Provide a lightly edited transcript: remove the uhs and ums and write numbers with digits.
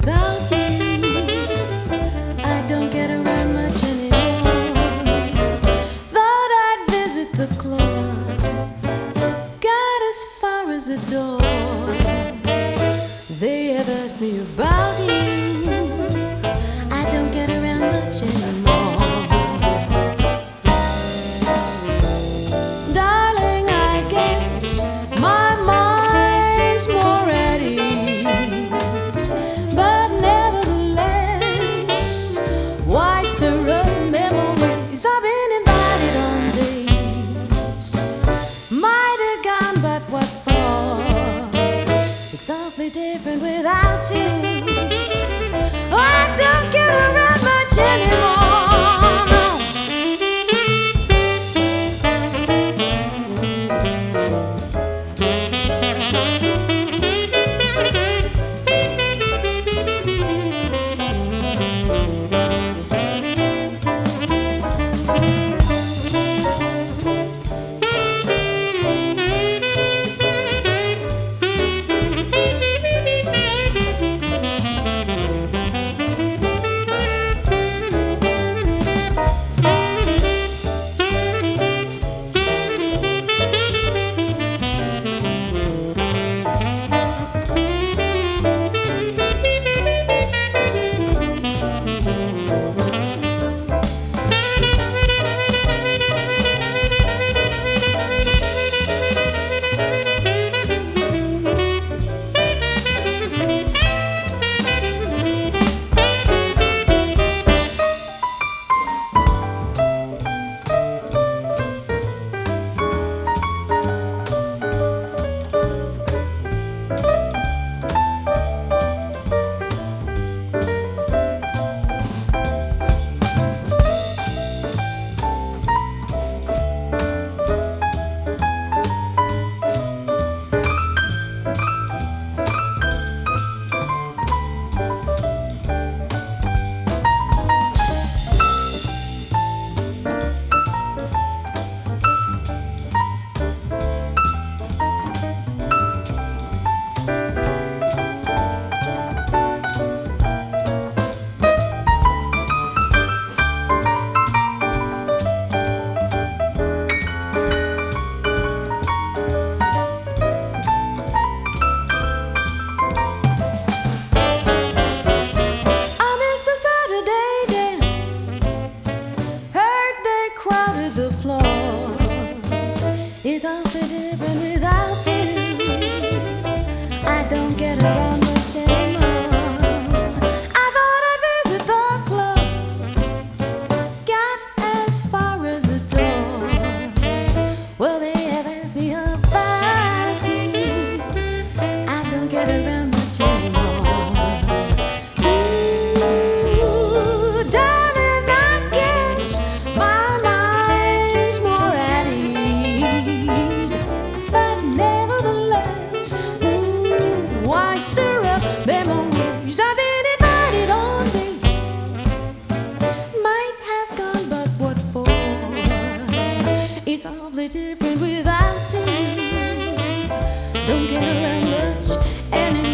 without you. I don't get around much anymore. Thought I'd visit the club, got as far as the door. They have asked me about you. I don't get around much anymore. Darling, I guess my mind's more at ease, but nevertheless, why stir up memories? I've been invited on dates, might have gone, but what for? It's awfully different without you. I don't get around much anymore. It's awfully different without you. I don't get around much anymore. I thought I'd visit the club, got as far as the door. Well, they have asked me about you. I don't get around much anymore. Ooh, darling, I guess my mind's more at ease, but nevertheless, why stir up memories? I've been invited on dates, might have gone, but what for? It's awfully different without you. Don't get around much anymore.